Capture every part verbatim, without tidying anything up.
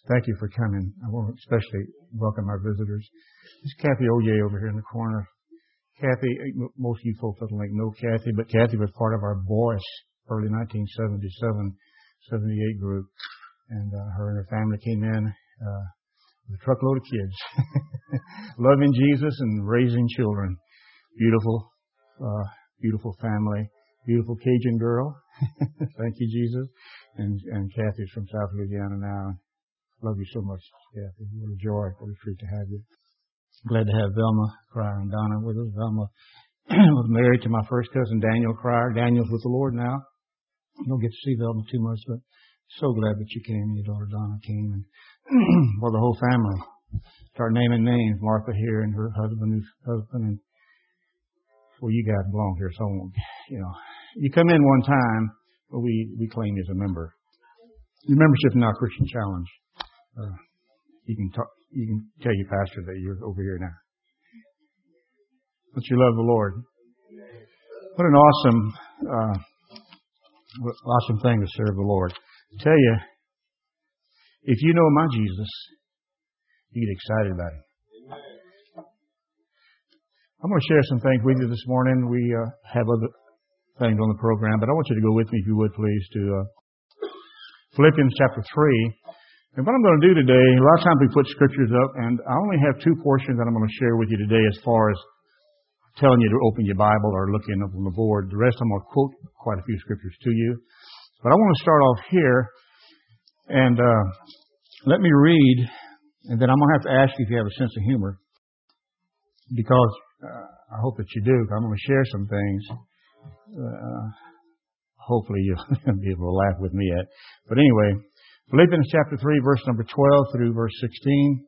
Thank you for coming. I want to especially welcome our visitors. This is Kathy Oye over here in the corner. Kathy, most of you folks don't like know Kathy, but Kathy was part of our Boris early nineteen seventy-seven, seventy-eight group. And uh, her and her family came in uh, with a truckload of kids. Loving Jesus and raising children. Beautiful, uh, beautiful family. Beautiful Cajun girl. Thank you, Jesus. And, and Kathy's from South Louisiana now. Love you so much, Kathy. What a joy. What a treat to have you. Glad to have Velma Cryer and Donna with us. Velma was married to my first cousin, Daniel Cryer. Daniel's with the Lord now. You don't get to see Velma too much, but so glad that you came and your daughter Donna came. And well, the whole family. Start naming names. Martha here and her husband, whose husband. And well, you guys belong here, so I won't, you know. You come in one time, but we, we claim you as a member. Your membership in our Christian Challenge. Uh, you can talk, you can tell your pastor that you're over here now. But you love the Lord. What an awesome, uh, awesome thing to serve the Lord. I tell you, if you know my Jesus, you get excited about him. I'm going to share some things with you this morning. We uh, have other things on the program, but I want you to go with me, if you would, please, to uh, Philippians chapter three. And what I'm going to do today, a lot of times we put scriptures up, and I only have two portions that I'm going to share with you today as far as telling you to open your Bible or looking up on the board. The rest I'm going to quote quite a few scriptures to you. But I want to start off here, and uh, let me read, and then I'm going to have to ask you if you have a sense of humor, because uh, I hope that you do. I'm going to share some things. Uh, hopefully you'll be able to laugh with me at. But anyway, Philippians chapter three, verse number twelve through verse sixteen.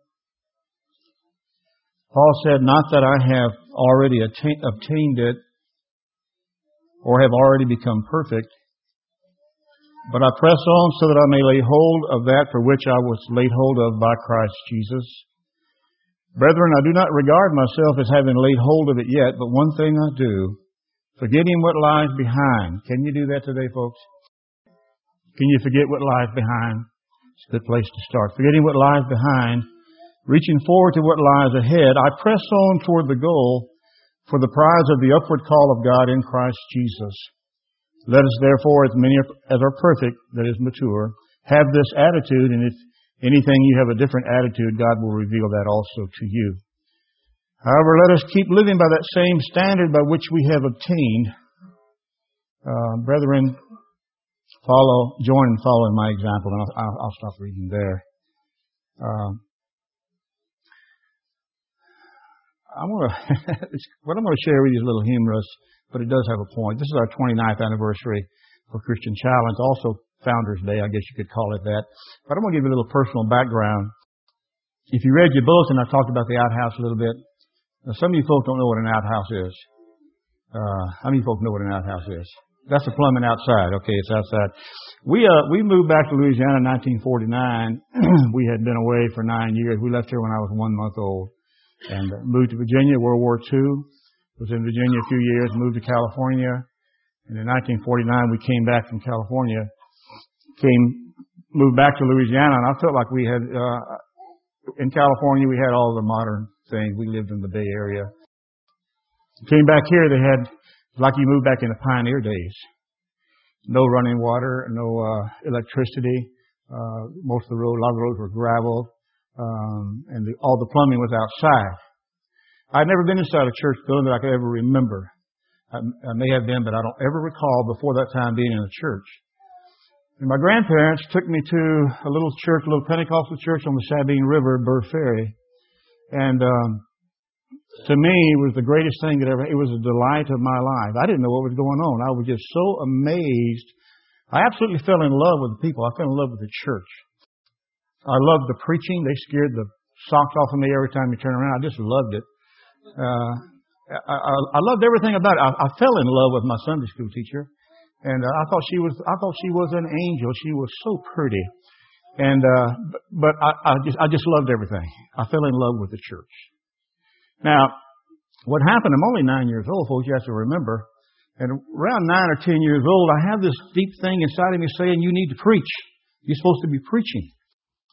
Paul said, "Not that I have already attain, obtained it or have already become perfect, but I press on so that I may lay hold of that for which I was laid hold of by Christ Jesus. Brethren, I do not regard myself as having laid hold of it yet, but one thing I do, forgetting what lies behind." Can you do that today, folks? Can you forget what lies behind? It's a good place to start. Forgetting what lies behind, reaching forward to what lies ahead, I press on toward the goal for the prize of the upward call of God in Christ Jesus. Let us therefore, as many as are perfect, that is mature, have this attitude, and if anything you have a different attitude, God will reveal that also to you. However, let us keep living by that same standard by which we have obtained. Uh, brethren, follow, join and follow in my example, and I'll, I'll stop reading there. Um, I'm gonna what I'm going to share with you is a little humorous, but it does have a point. This is our twenty-ninth anniversary for Christian Challenge, also Founders Day, I guess you could call it that. But I'm going to give you a little personal background. If you read your bulletin, I talked about the outhouse a little bit. Now, some of you folks don't know what an outhouse is. Uh, how many folks know what an outhouse is? That's the plumbing outside. Okay, it's outside. We uh we moved back to Louisiana in nineteen forty-nine. We had been away for nine years. We left here when I was one month old, and moved to Virginia. World War Two. Was in Virginia a few years. Moved to California, and in nineteen forty-nine we came back from California. Came moved back to Louisiana, and I felt like we had uh in California we had all the modern things. We lived in the Bay Area. Came back here, they had. Like you moved back in the pioneer days. No running water, no uh, electricity. Uh, most of the road, a lot of the roads were gravel, um, and the, all the plumbing was outside. I'd never been inside a church building that I could ever remember. I, I may have been, but I don't ever recall before that time being in a church. And my grandparents took me to a little church, a little Pentecostal church on the Sabine River, Burr Ferry, and um, to me, it was the greatest thing that ever, it was a delight of my life. I didn't know what was going on. I was just so amazed. I absolutely fell in love with the people. I fell in love with the church. I loved the preaching. They scared the socks off of me every time you turn around. I just loved it. Uh, I, I, I loved everything about it. I, I fell in love with my Sunday school teacher. And uh, I thought she was, I thought she was an angel. She was so pretty. And, uh, but, but I, I just, I just loved everything. I fell in love with the church. Now, what happened, I'm only nine years old, folks, you have to remember. And around nine or ten years old, I have this deep thing inside of me saying, you need to preach. You're supposed to be preaching.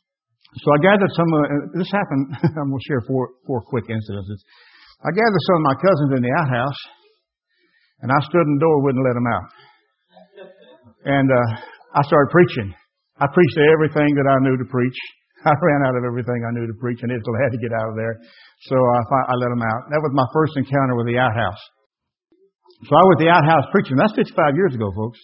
So I gathered some, uh, this happened, I'm going to share four, four quick incidences. I gathered some of my cousins in the outhouse, and I stood in the door, wouldn't let them out. And uh, I started preaching. I preached everything that I knew to preach. I ran out of everything I knew to preach, and they still had to get out of there. So I, I let them out. That was my first encounter with the outhouse. So I was at the outhouse preaching. That's fifty-five years ago, folks.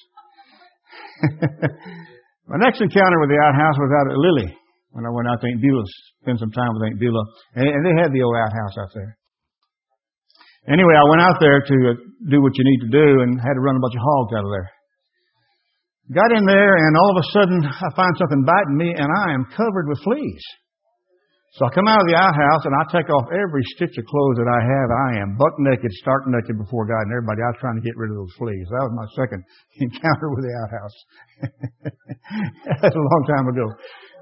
My next encounter with the outhouse was out at Lily, when I went out to Aunt Beulah's, spent some time with Aunt Beulah. And, and they had the old outhouse out there. Anyway, I went out there to do what you need to do and had to run a bunch of hogs out of there. Got in there, and all of a sudden, I find something biting me, and I am covered with fleas. So I come out of the outhouse, and I take off every stitch of clothes that I have. I am buck naked, stark naked before God and everybody. I was trying to get rid of those fleas. That was my second encounter with the outhouse. That's a long time ago.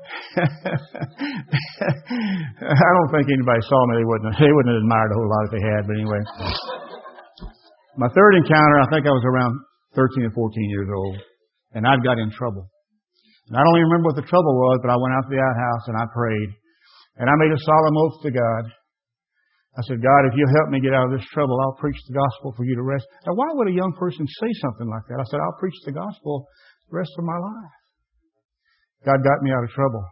I don't think anybody saw me. They wouldn't, they wouldn't have admired a whole lot if they had, but anyway. My third encounter, I think I was around thirteen or fourteen years old. And I'd got in trouble. And I don't even remember what the trouble was, but I went out to the outhouse and I prayed. And I made a solemn oath to God. I said, God, if you'll help me get out of this trouble, I'll preach the gospel for you to rest. Now, why would a young person say something like that? I said, I'll preach the gospel the rest of my life. God got me out of trouble.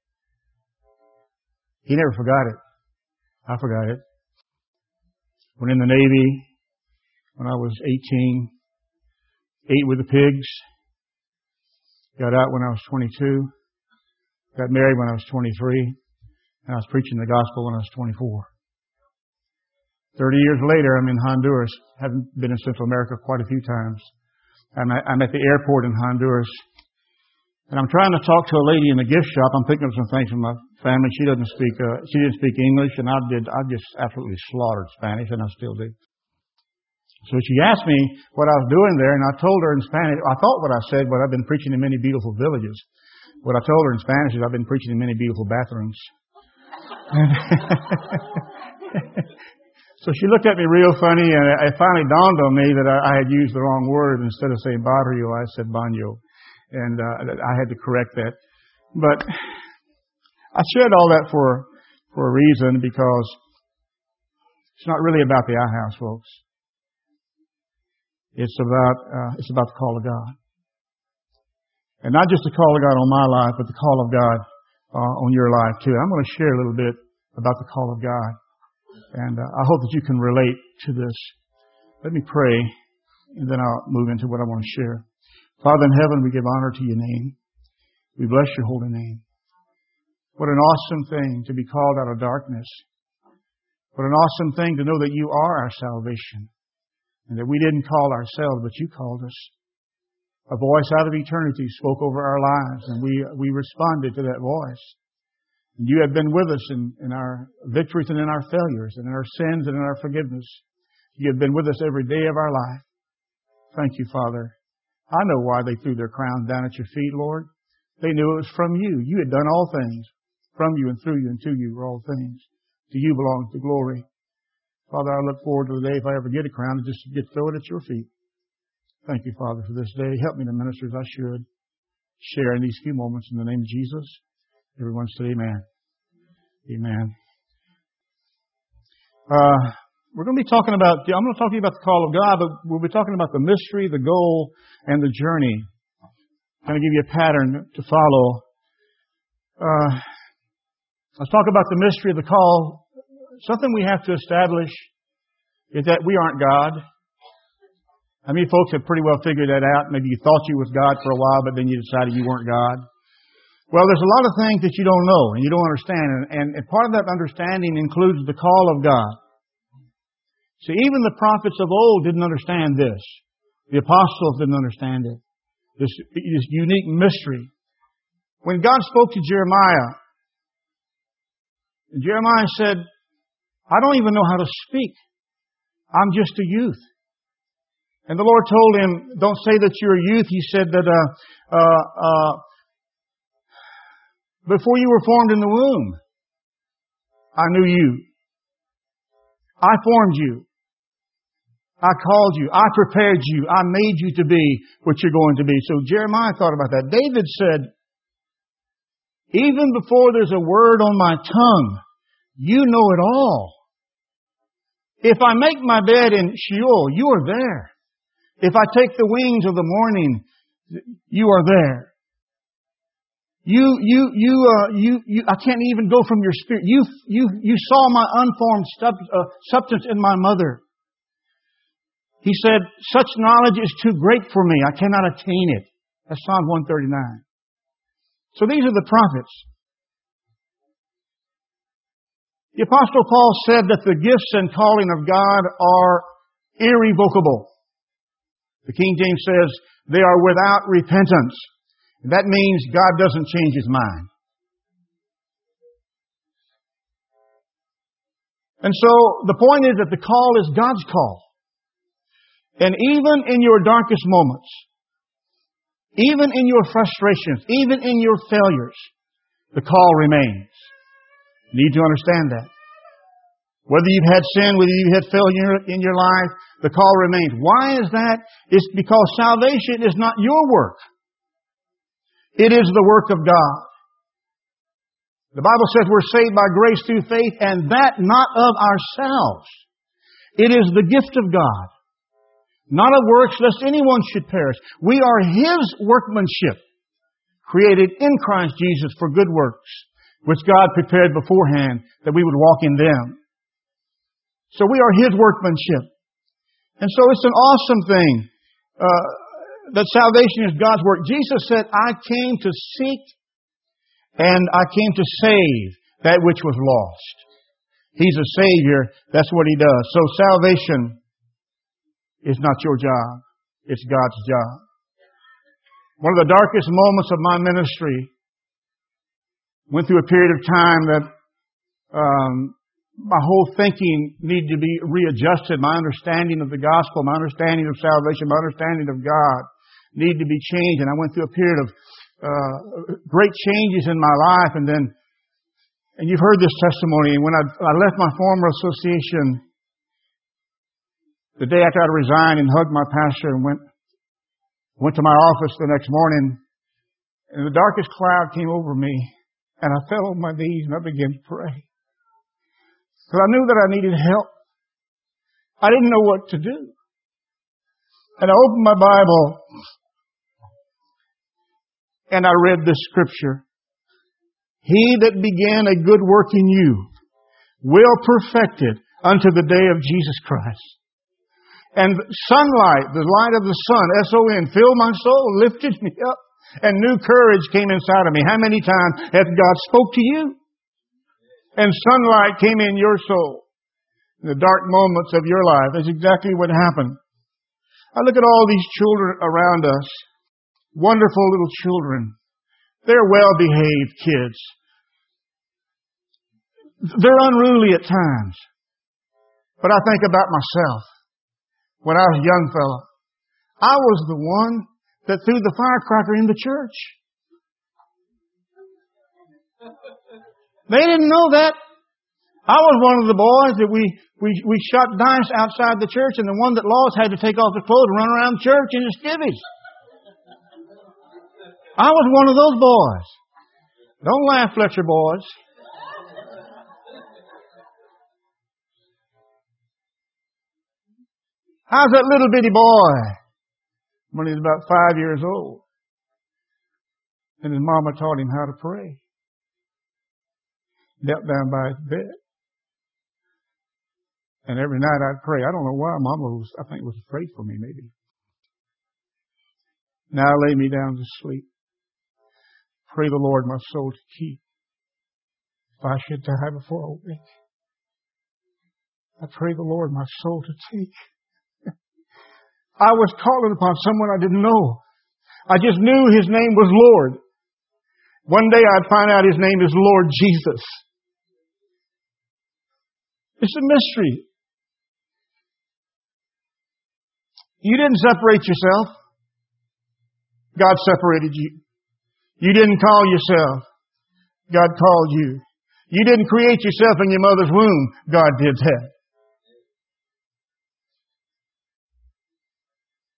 He never forgot it. I forgot it. When in the Navy, when I was eighteen, ate with the pigs. Got out when I was twenty-two. Got married when I was twenty-three. And I was preaching the gospel when I was twenty-four. Thirty years later, I'm in Honduras. Haven't been in Central America quite a few times. I'm at, I'm at the airport in Honduras. And I'm trying to talk to a lady in the gift shop. I'm thinking of some things from my family. She doesn't speak, uh, she didn't speak English. And I did, I just absolutely slaughtered Spanish, and I still do. So she asked me what I was doing there, and I told her in Spanish. I thought what I said, but I've been preaching in many beautiful villages. What I told her in Spanish is I've been preaching in many beautiful bathrooms. So she looked at me real funny, and it finally dawned on me that I, I had used the wrong word. Instead of saying barrio, I said baño. And uh, I had to correct that. But I shared all that for, for a reason, because it's not really about the outhouse, folks. It's about, uh, it's about the call of God. And not just the call of God on my life, but the call of God uh, on your life too. I'm going to share a little bit about the call of God. And uh, I hope that you can relate to this. Let me pray, and then I'll move into what I want to share. Father in heaven, we give honor to your name. We bless your holy name. What an awesome thing to be called out of darkness. What an awesome thing to know that you are our salvation. And that we didn't call ourselves, but you called us. A voice out of eternity spoke over our lives, and we we responded to that voice. And you have been with us in, in our victories and in our failures, and in our sins and in our forgiveness. You have been with us every day of our life. Thank you, Father. I know why they threw their crowns down at your feet, Lord. They knew it was from you. You had done all things. From you and through you and to you are all things. To you belongs the glory. Father, I look forward to the day if I ever get a crown to just get throw it at your feet. Thank you, Father, for this day. Help me to minister as I should. Share in these few moments in the name of Jesus. Everyone say amen. Amen. Uh, we're going to be talking about, I'm going to talk to you about the call of God, but we'll be talking about the mystery, the goal, and the journey. I'm going to give you a pattern to follow. Uh, let's talk about the mystery of the call. Something we have to establish is that we aren't God. I mean, folks have pretty well figured that out. Maybe you thought you was God for a while, but then you decided you weren't God. Well, there's a lot of things that you don't know and you don't understand. And, and, and part of that understanding includes the call of God. See, even the prophets of old didn't understand this. The apostles didn't understand it. This, this unique mystery. When God spoke to Jeremiah, Jeremiah said, I don't even know how to speak. I'm just a youth. And the Lord told him, don't say that you're a youth. He said that uh, uh, uh, before you were formed in the womb, I knew you. I formed you. I called you. I prepared you. I made you to be what you're going to be. So Jeremiah thought about that. David said, Even before there's a word on my tongue, you know it all. If I make my bed in Sheol, you are there. If I take the wings of the morning, you are there. You, you, you, uh, you, you, I can't even go from your spirit. You, you, you saw my unformed sub, uh, substance in my mother. He said, such knowledge is too great for me. I cannot attain it. That's Psalm one thirty-nine. So these are the prophets. The Apostle Paul said that the gifts and calling of God are irrevocable. The King James says they are without repentance. And that means God doesn't change His mind. And so the point is that the call is God's call. And even in your darkest moments, even in your frustrations, even in your failures, the call remains. You need to understand that. Whether you've had sin, whether you've had failure in your life, the call remains. Why is that? It's because salvation is not your work. It is the work of God. The Bible says we're saved by grace through faith, and that not of ourselves. It is the gift of God. Not of works, lest anyone should perish. We are His workmanship, created in Christ Jesus for good works, which God prepared beforehand that we would walk in them. So we are His workmanship. And so it's an awesome thing uh, that salvation is God's work. Jesus said, I came to seek and I came to save that which was lost. He's a Savior. That's what He does. So salvation is not your job. It's God's job. One of the darkest moments of my ministry, went through a period of time that um, my whole thinking needed to be readjusted. My understanding of the gospel, my understanding of salvation, my understanding of God needed to be changed. And I went through a period of uh, great changes in my life. And then, and you've heard this testimony, when I, I left my former association, the day after I resigned, and hugged my pastor and went, went to my office the next morning, and the darkest cloud came over me, and I fell on my knees and I began to pray. Because I knew that I needed help. I didn't know what to do. And I opened my Bible and I read this scripture. He that began a good work in you will perfect it unto the day of Jesus Christ. And sunlight, the light of the sun, S O N, filled my soul, lifted me up, and new courage came inside of me. How many times has God spoke to you? And sunlight came in your soul. In the dark moments of your life, that's exactly what happened. I look at all these children around us. Wonderful little children. They're well-behaved kids. They're unruly at times. But I think about myself. When I was a young fella, I was the one that threw the firecracker in the church. They didn't know that. I was one of the boys that we, we, we shot dice outside the church, and the one that lost had to take off his clothes and run around church in his skivvies. I was one of those boys. Don't laugh, Fletcher boys. How's that little bitty boy when he was about five years old? And his mama taught him how to pray. Knelt down by his bed. And every night I'd pray. I don't know why. Mama was, I think, was afraid for me, maybe. Now lay me down to sleep. Pray the Lord my soul to keep. If I should die before I wake, I pray the Lord my soul to take. I was calling upon someone I didn't know. I just knew His name was Lord. One day I'd find out His name is Lord Jesus. It's a mystery. You didn't separate yourself. God separated you. You didn't call yourself. God called you. You didn't create yourself in your mother's womb. God did that.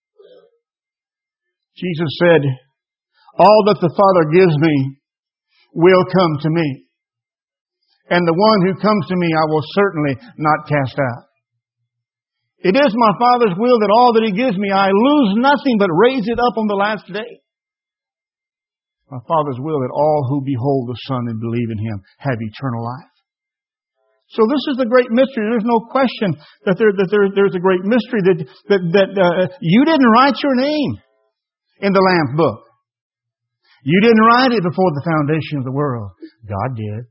Jesus said, all that the Father gives me will come to me. And the one who comes to me I will certainly not cast out. It is my Father's will that all that He gives me, I lose nothing but raise it up on the last day. My Father's will that all who behold the Son and believe in Him have eternal life. So this is the great mystery. There's no question that there that there, there's a great mystery that that that uh, you didn't write your name in the Lamb's book. You didn't write it before the foundation of the world. God did.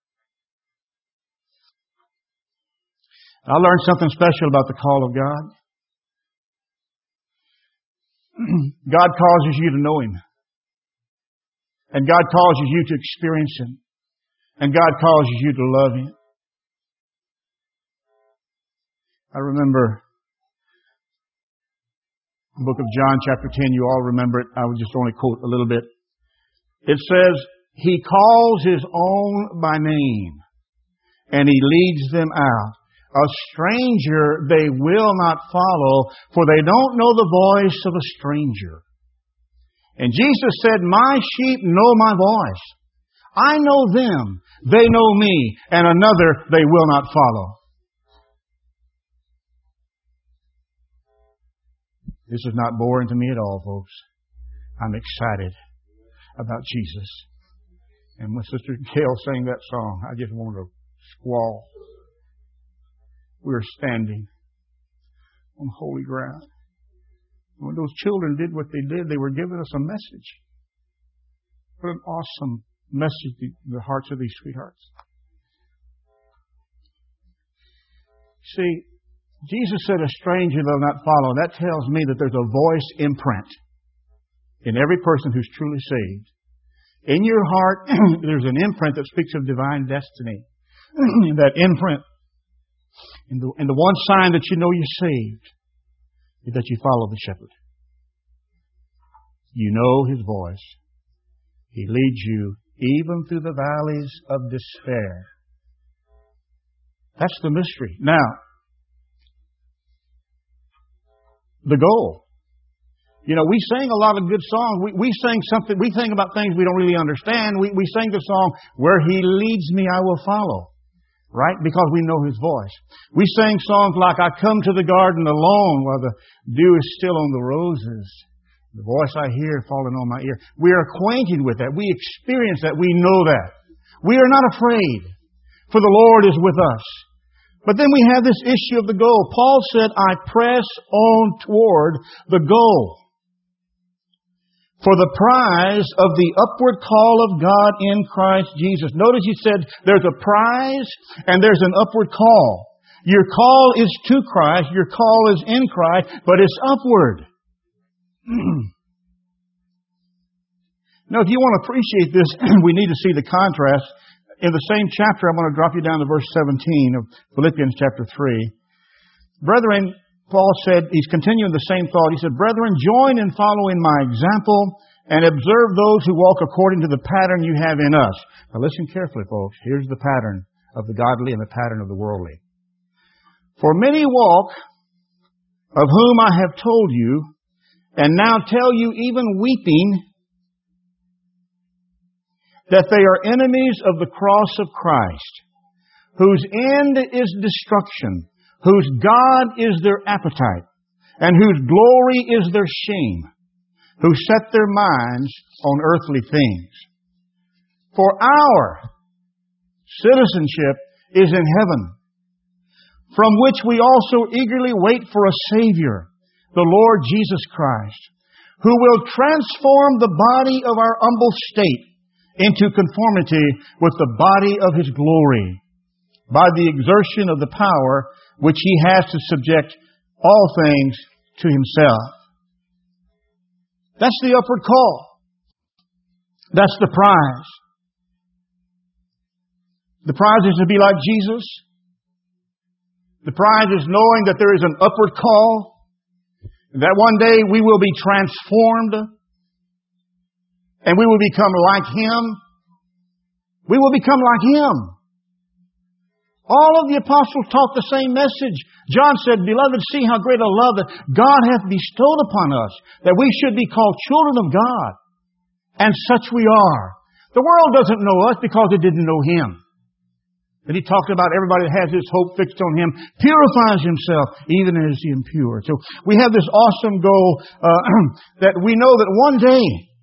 I learned something special about the call of God. God causes you to know Him. And God causes you to experience Him. And God causes you to love Him. I remember the book of John chapter ten. You all remember it. I would just only quote a little bit. It says, He calls His own by name, and He leads them out. A stranger they will not follow, for they don't know the voice of a stranger. And Jesus said, My sheep know my voice. I know them. They know me. And another they will not follow. This is not boring to me at all, folks. I'm excited about Jesus. And when Sister Gail sang that song, I just wanted to squall. We were standing on holy ground. When those children did what they did, they were giving us a message. What an awesome message in the hearts of these sweethearts. See, Jesus said, a stranger they'll not follow. That tells me that there's a voice imprint in every person who's truly saved. In your heart, there's an imprint that speaks of divine destiny. That imprint, and the, and the one sign that you know you're saved, is that you follow the shepherd. You know His voice. He leads you even through the valleys of despair. That's the mystery. Now, the goal. You know, we sing a lot of good songs. We, we sing something, we sing about things we don't really understand. We, we sing the song, Where He leads me, I will follow. Right? Because we know His voice. We sing songs like, I come to the garden alone while the dew is still on the roses. The voice I hear falling on my ear. We are acquainted with that. We experience that. We know that. We are not afraid, for the Lord is with us. But then we have this issue of the goal. Paul said, I press on toward the goal, for the prize of the upward call of God in Christ Jesus. Notice he said there's a prize and there's an upward call. Your call is to Christ, your call is in Christ, but it's upward. Now, if you want to appreciate this, we need to see the contrast. In the same chapter, I'm going to drop you down to verse seventeen of Philippians chapter three. Brethren, Paul said, he's continuing the same thought. He said, Brethren, join in following my example and observe those who walk according to the pattern you have in us. Now listen carefully, folks. Here's the pattern of the godly and the pattern of the worldly. For many walk, of whom I have told you, and now tell you even weeping, that they are enemies of the cross of Christ, whose end is destruction, whose God is their appetite, and whose glory is their shame, who set their minds on earthly things. For our citizenship is in heaven, from which we also eagerly wait for a Savior, the Lord Jesus Christ, who will transform the body of our humble state into conformity with the body of His glory, by the exertion of the power which He has to subject all things to Himself. That's the upward call. That's the prize. The prize is to be like Jesus. The prize is knowing that there is an upward call, and that one day we will be transformed, and we will become like Him. We will become like Him. All of the apostles taught the same message. John said, Beloved, see how great a love that God hath bestowed upon us, that we should be called children of God. And such we are. The world doesn't know us because it didn't know Him. And He talked about everybody that has His hope fixed on Him purifies himself even as the impure. So we have this awesome goal uh, that we know that one day,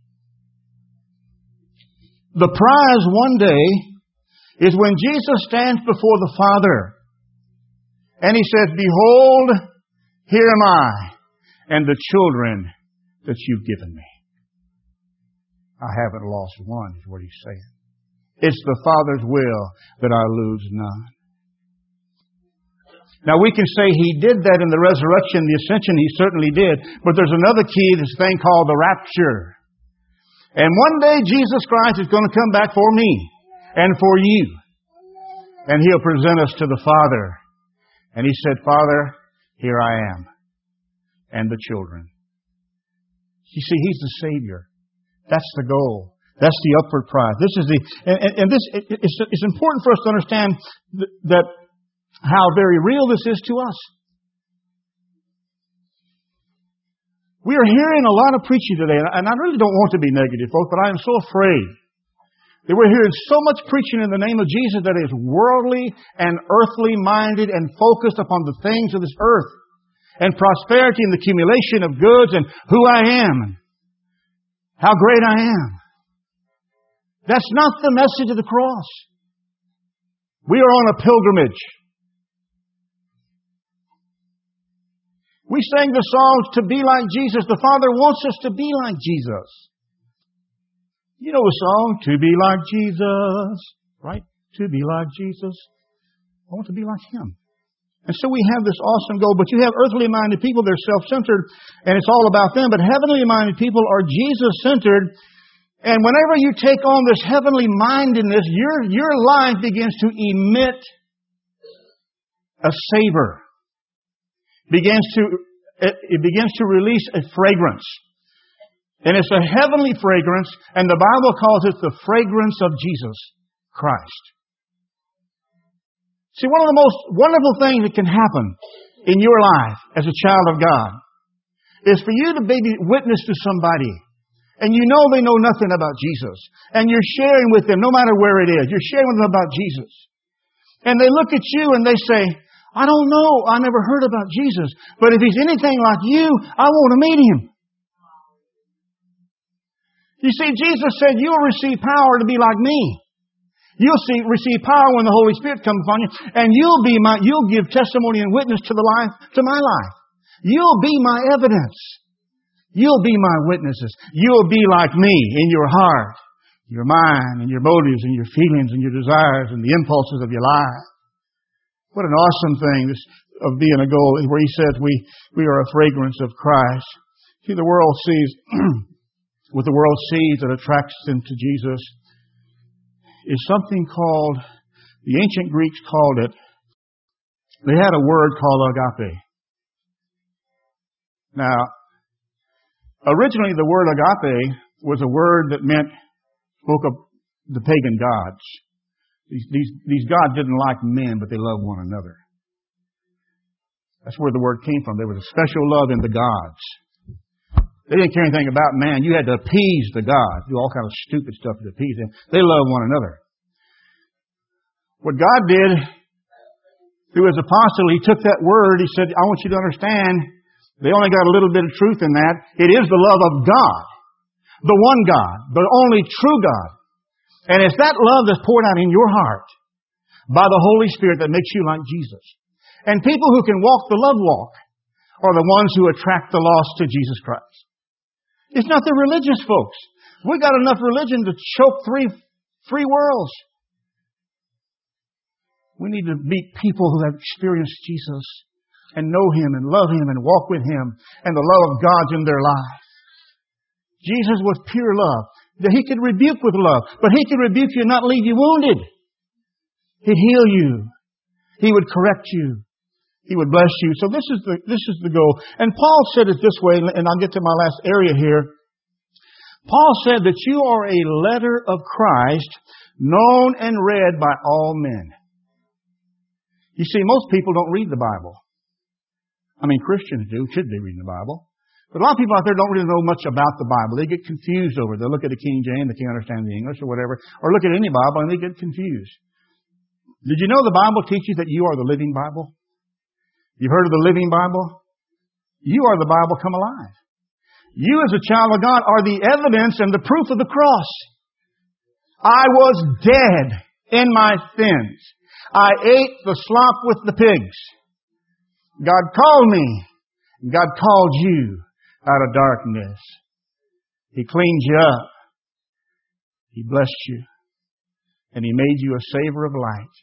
the prize one day is when Jesus stands before the Father and He says, "Behold, here am I and the children that you've given me. I haven't lost one," is what He's saying. It's the Father's will that I lose none. Now we can say He did that in the resurrection, the ascension. He certainly did. But there's another key, this thing called the rapture. And one day Jesus Christ is going to come back for me and for you. And He'll present us to the Father. And He said, "Father, here I am. And the children." You see, He's the Savior. That's the goal. That's the upward prize. This is the, and, and, and this, it, it's, it's important for us to understand th- that how very real this is to us. We are hearing a lot of preaching today, and I really don't want to be negative, folks, but I am so afraid that we're hearing so much preaching in the name of Jesus that is worldly and earthly minded and focused upon the things of this earth and prosperity and the accumulation of goods and who I am and how great I am. That's not the message of the cross. We are on a pilgrimage. We sang the songs to be like Jesus. The Father wants us to be like Jesus. You know the song, "To be like Jesus," right? To be like Jesus. I want to be like Him. And so we have this awesome goal. But you have earthly minded people, they're self-centered, and it's all about them. But heavenly minded people are Jesus-centered. And whenever you take on this heavenly mindedness, your, your life begins to emit a savor. Begins to, it, it begins to release a fragrance. And it's a heavenly fragrance, and the Bible calls it the fragrance of Jesus Christ. See, one of the most wonderful things that can happen in your life as a child of God is for you to be witness to somebody. And you know they know nothing about Jesus. And you're sharing with them, no matter where it is. You're sharing with them about Jesus. And they look at you and they say, "I don't know. I never heard about Jesus. But if He's anything like you, I want to meet Him." You see, Jesus said, "You'll receive power to be like me. You'll see, receive power when the Holy Spirit comes upon you. And you'll be my, you'll give testimony and witness to the life, to my life. You'll be my evidence. You'll be my witnesses. You'll be like me in your heart, your mind, and your motives, and your feelings, and your desires, and the impulses of your life." What an awesome thing this of being a goal, where He says we, we are a fragrance of Christ. See, the world sees, what the world sees that attracts them to Jesus is something called, the ancient Greeks called it, they had a word called agape. Now, originally, the word agape was a word that meant, spoke of the pagan gods. These, these, these gods didn't like men, but they loved one another. That's where the word came from. There was a special love in the gods. They didn't care anything about man. You had to appease the gods, do all kind of stupid stuff to appease them. They loved one another. What God did through His apostle, He took that word, He said, "I want you to understand, they only got a little bit of truth in that. It is the love of God. The one God. The only true God. And it's that love that's poured out in your heart by the Holy Spirit that makes you like Jesus. And people who can walk the love walk are the ones who attract the lost to Jesus Christ. It's not the religious folks. We got enough religion to choke three, three worlds. We need to meet people who have experienced Jesus and know Him and love Him and walk with Him, and the love of God's in their life. Jesus was pure love. He could rebuke with love, but He could rebuke you and not leave you wounded. He'd heal you. He would correct you. He would bless you. So this is the, this is the goal. And Paul said it this way, and I'll get to my last area here. Paul said that you are a letter of Christ, known and read by all men. You see, most people don't read the Bible. I mean, Christians do, should be reading the Bible. But a lot of people out there don't really know much about the Bible. They get confused over it. They look at the King James, they can't understand the English or whatever, or look at any Bible and they get confused. Did you know the Bible teaches that you are the living Bible? You've heard of the living Bible? You are the Bible come alive. You as a child of God are the evidence and the proof of the cross. I was dead in my sins. I ate the slop with the pigs. God called me. God called you out of darkness. He cleaned you up. He blessed you. And He made you a savor of light.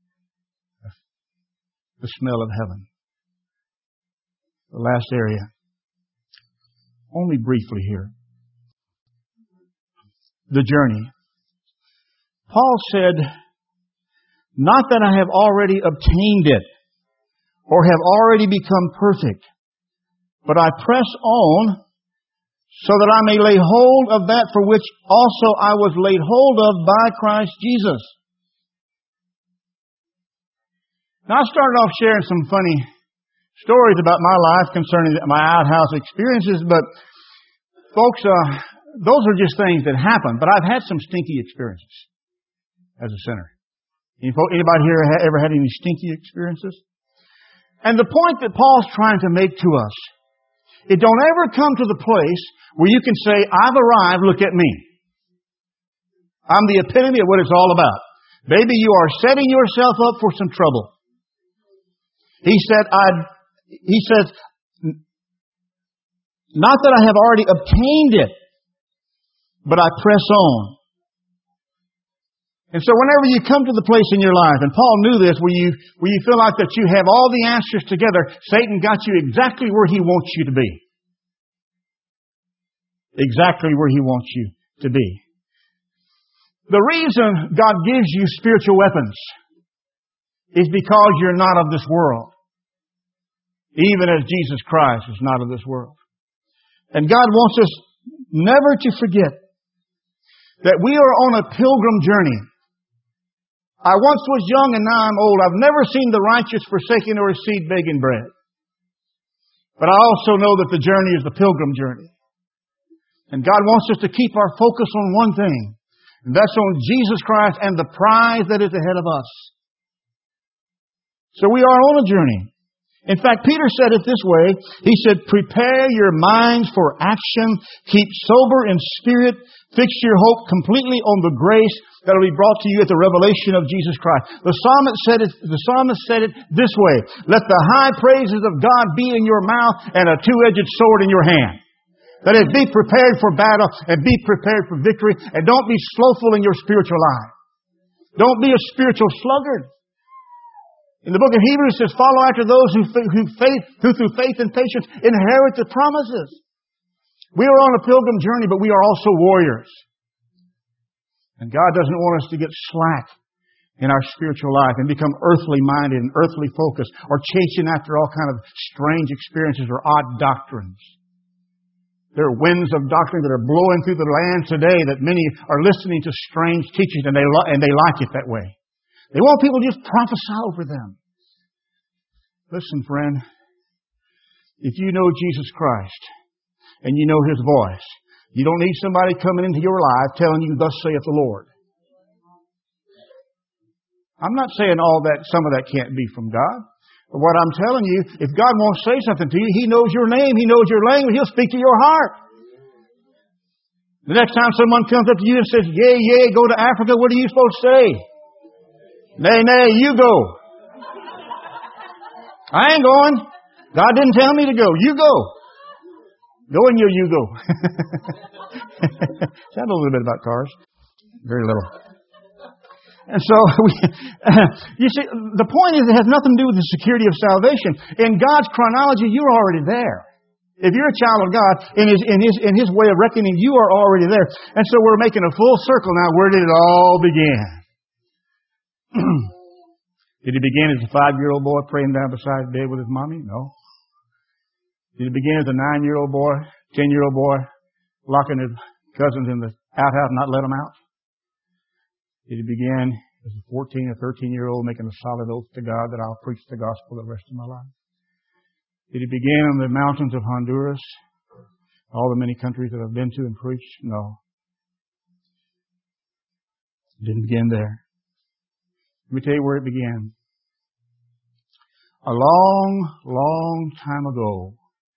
The smell of heaven. The last area. Only briefly here. The journey. Paul said, not that I have already obtained it or have already become perfect, but I press on so that I may lay hold of that for which also I was laid hold of by Christ Jesus. Now, I started off sharing some funny stories about my life concerning my outhouse experiences, but folks, uh, those are just things that happen. But I've had some stinky experiences as a sinner. Anybody here ever had any stinky experiences? And the point that Paul's trying to make to us, it don't ever come to the place where you can say, I've arrived, look at me. I'm the epitome of what it's all about. Baby, you are setting yourself up for some trouble. He said, I, he says, not that I have already obtained it, but I press on. And so whenever you come to the place in your life, and Paul knew this, where you, where you feel like that you have all the answers together, Satan got you exactly where he wants you to be. Exactly where he wants you to be. The reason God gives you spiritual weapons is because you're not of this world. Even as Jesus Christ is not of this world. And God wants us never to forget that we are on a pilgrim journey. I once was young and now I'm old. I've never seen the righteous forsaken or his seed begging bread. But I also know that the journey is the pilgrim journey. And God wants us to keep our focus on one thing. And that's on Jesus Christ and the prize that is ahead of us. So we are on a journey. In fact, Peter said it this way. He said, prepare your minds for action. Keep sober in spirit. Fix your hope completely on the grace that will be brought to you at the revelation of Jesus Christ. The psalmist said it, the psalmist said it this way. Let the high praises of God be in your mouth and a two-edged sword in your hand. That is, be prepared for battle and be prepared for victory. And don't be slothful in your spiritual life. Don't be a spiritual sluggard. In the book of Hebrews it says, follow after those who, who, faith, who through faith and patience inherit the promises. We are on a pilgrim journey, but we are also warriors. And God doesn't want us to get slack in our spiritual life and become earthly minded and earthly focused or chasing after all kind of strange experiences or odd doctrines. There are winds of doctrine that are blowing through the land today that many are listening to strange teachings and they, and they like it that way. They want people to just prophesy over them. Listen, friend. If you know Jesus Christ and you know His voice, you don't need somebody coming into your life telling you, thus saith the Lord. I'm not saying all that, some of that can't be from God. But what I'm telling you, if God wants to say something to you, He knows your name, He knows your language, He'll speak to your heart. The next time someone comes up to you and says, yea, yea, go to Africa, what are you supposed to say? Nay, nay, you go. I ain't going. God didn't tell me to go. You go. Go in your you go. Sound a little bit about cars. Very little. And so, we, you see, the point is it has nothing to do with the security of salvation. In God's chronology, you're already there. If you're a child of God, in His, in His, in His way of reckoning, you are already there. And so we're making a full circle now. Where did it all begin? Did it begin as a five-year-old boy praying down beside the bed with his mommy? No. Did it begin as a nine-year-old boy, ten-year-old boy, locking his cousins in the outhouse and not let them out? Did it begin as a fourteen or thirteen-year-old making a solid oath to God that I'll preach the gospel the rest of my life? Did it begin on the mountains of Honduras All the many countries that I've been to and preached? No. It didn't begin there. Let me tell you where it began. A long, long time ago,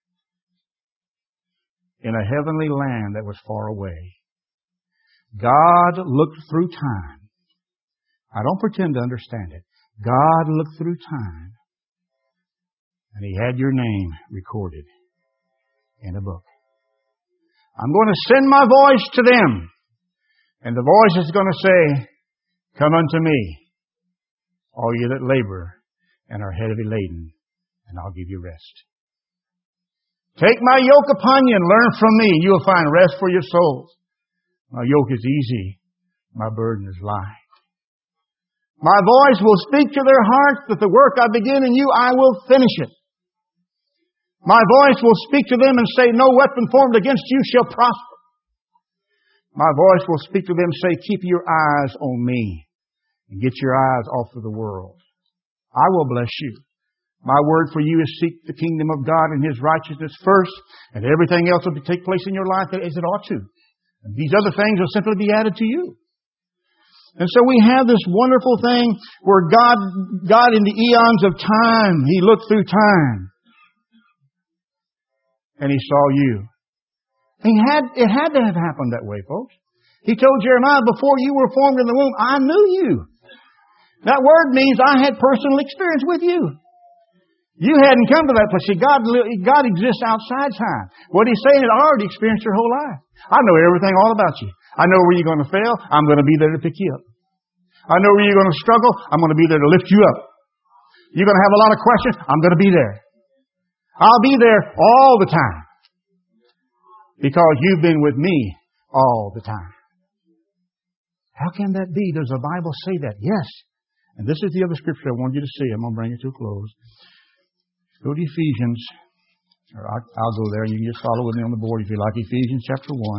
in a heavenly land that was far away, God looked through time. I don't pretend to understand it. God looked through time, and He had your name recorded in a book. I'm going to send my voice to them, and the voice is going to say, "Come unto me, all you that labor and are heavy laden, and I'll give you rest. Take my yoke upon you and learn from me. You will find rest for your souls. My yoke is easy. My burden is light. My voice will speak to their hearts that the work I begin in you, I will finish it. My voice will speak to them and say, no weapon formed against you shall prosper. My voice will speak to them and say, keep your eyes on me and get your eyes off of the world. I will bless you. My word for you is seek the kingdom of God and His righteousness first, and everything else will take place in your life as it ought to. And these other things will simply be added to you. And so we have this wonderful thing where God, God in the eons of time, He looked through time. And He saw you. He had, it had to have happened that way, folks. He told Jeremiah, before you were formed in the womb, I knew you. That word means I had personal experience with you. You hadn't come to that place. See, God, God exists outside time. What He's saying is, I already experienced your whole life. I know everything all about you. I know where you're going to fail. I'm going to be there to pick you up. I know where you're going to struggle. I'm going to be there to lift you up. You're going to have a lot of questions. I'm going to be there. I'll be there all the time. Because you've been with me all the time. How can that be? Does the Bible say that? Yes. And this is the other scripture I want you to see. I'm going to bring it to a close. Go to Ephesians. Or I'll, I'll go there and you can just follow with me on the board if you like. Ephesians chapter one.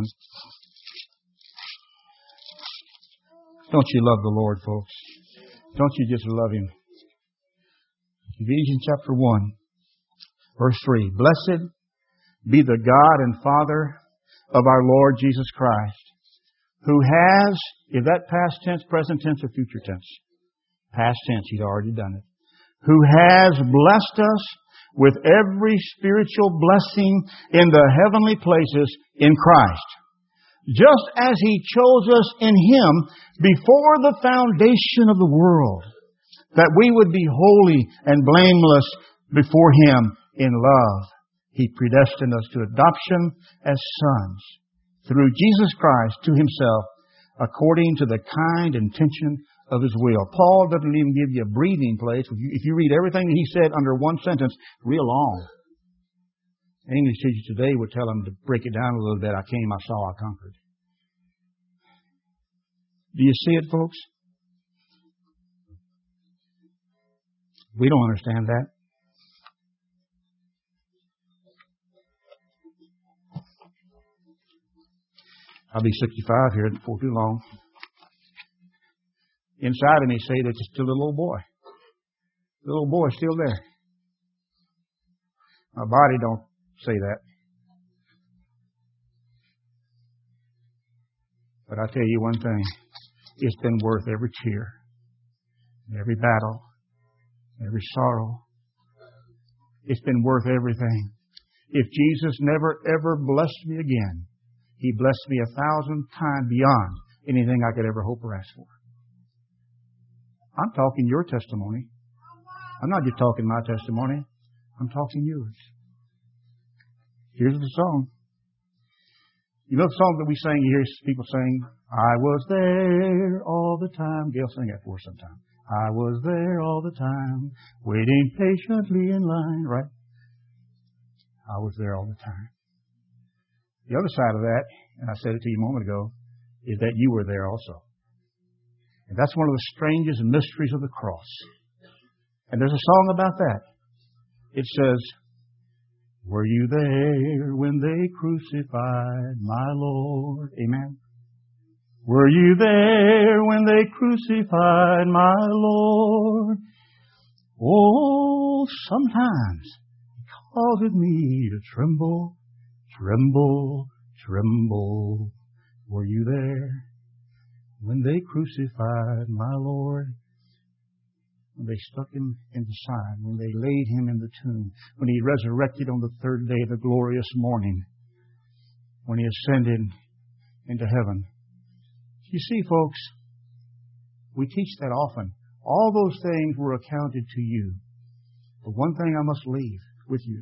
Don't you love the Lord, folks? Don't you just love Him? Ephesians chapter one, verse three. Blessed be the God and Father of our Lord Jesus Christ, who has, is that past tense, present tense, or future tense? Past tense, He's already done it. Who has blessed us with every spiritual blessing in the heavenly places in Christ, just as He chose us in Him before the foundation of the world, that we would be holy and blameless before Him in love. He predestined us to adoption as sons through Jesus Christ to Himself, according to the kind intention of His will. Paul doesn't even give you a breathing place. If you, if you read everything that he said under one sentence, real long. An English teacher today would tell him to break it down a little bit. I came, I saw, I conquered. Do you see it, folks? We don't understand that. I'll be sixty-five here before too long. Inside of me say that it's still a little boy. The little boy's still there. My body don't say that. But I tell you one thing. It's been worth every tear, every battle, every sorrow. It's been worth everything. If Jesus never ever blessed me again, He blessed me a thousand times beyond anything I could ever hope or ask for. I'm talking your testimony. I'm not just talking my testimony. I'm talking yours. Here's the song. You know the song that we sing, you hear people sing, I was there all the time. Gail, sing that for us sometime. I was there all the time, waiting patiently in line, right? I was there all the time. The other side of that, and I said it to you a moment ago, is that you were there also. And that's one of the strangest mysteries of the cross. And there's a song about that. It says, were you there when they crucified my Lord? Amen. Were you there when they crucified my Lord? Oh, sometimes it causes me to tremble, Tremble, tremble, were you there when they crucified my Lord? When they stuck Him in the side, when they laid Him in the tomb, when He resurrected on the third day, the glorious morning, when He ascended into heaven. You see, folks, we teach that often. All those things were accounted to you. But one thing I must leave with you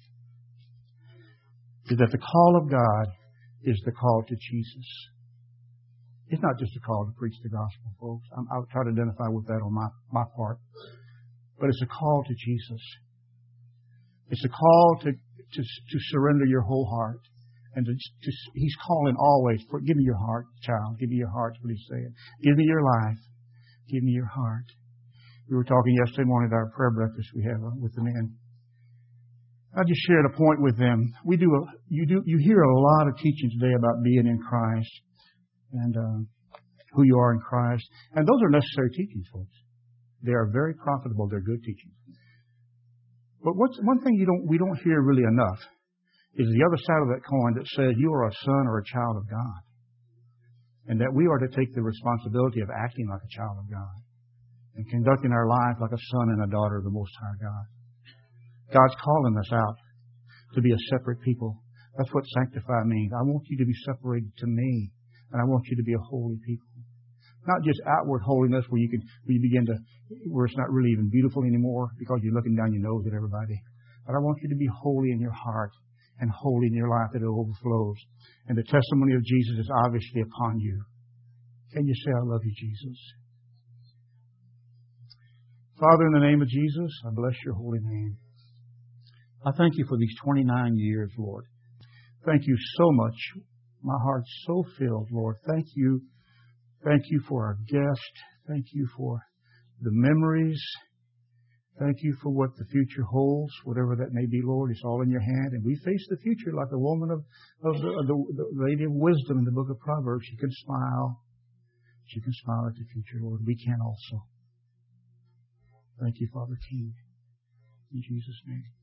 is that the call of God is the call to Jesus. It's not just a call to preach the gospel, folks. I'm, I'll try to identify with that on my, my part. But it's a call to Jesus. It's a call to, to, to surrender your whole heart. And to, to, He's calling always, for, give me your heart, child. Give me your heart, is what He's saying. Give me your life. Give me your heart. We were talking yesterday morning at our prayer breakfast we have with the men. I just shared a point with them. We do a, you do, you hear a lot of teaching today about being in Christ and uh, who you are in Christ. And those are necessary teachings, folks. They are very profitable. They're good teachings. But what's one thing you don't, we don't hear really enough is the other side of that coin that says you are a son or a child of God. And that we are to take the responsibility of acting like a child of God and conducting our life like a son and a daughter of the Most High God. God's calling us out to be a separate people. That's what sanctify means. I want you to be separated to me, and I want you to be a holy people. Not just outward holiness where you can, where you begin to, where it's not really even beautiful anymore because you're looking down your nose at everybody. But I want you to be holy in your heart and holy in your life that it overflows. And the testimony of Jesus is obviously upon you. Can you say, I love you, Jesus? Father, in the name of Jesus, I bless your holy name. I thank you for these twenty-nine years, Lord. Thank you so much. My heart's so filled, Lord. Thank you. Thank you for our guest. Thank you for the memories. Thank you for what the future holds, whatever that may be, Lord. It's all in your hand. And we face the future like the woman of, of, the, of the, the lady of wisdom in the book of Proverbs. She can smile. She can smile at the future, Lord. We can also. Thank you, Father King. In Jesus' name.